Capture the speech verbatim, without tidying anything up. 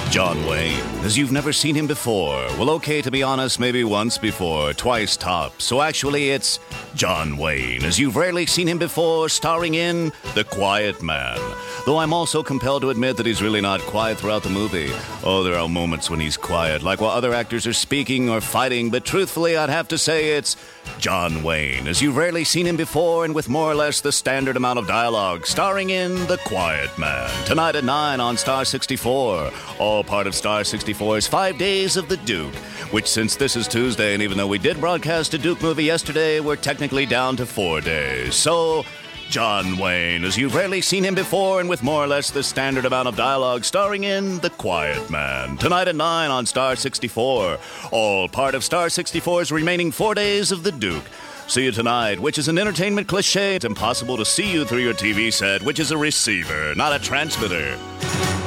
John Wayne, as you've never seen him before. Well, okay, to be honest, maybe once before, twice tops. So actually, it's John Wayne, as you've rarely seen him before, starring in The Quiet Man. Though I'm also compelled to admit that he's really not quiet throughout the movie. Oh, there are moments when he's quiet, like while other actors are speaking or fighting, but truthfully, I'd have to say it's John Wayne, as you've rarely seen him before and with more or less the standard amount of dialogue, starring in The Quiet Man. Tonight at nine on Star sixty-four. All part of Star sixty-four's Five Days of the Duke, which since this is Tuesday, and even though we did broadcast a Duke movie yesterday, we're technically down to four days. So, John Wayne, as you've rarely seen him before and with more or less the standard amount of dialogue, starring in The Quiet Man. Tonight at nine on Star sixty-four. All part of Star sixty-four's remaining four days of the Duke. See you tonight, which is an entertainment cliche. It's impossible to see you through your T V set, which is a receiver, not a transmitter.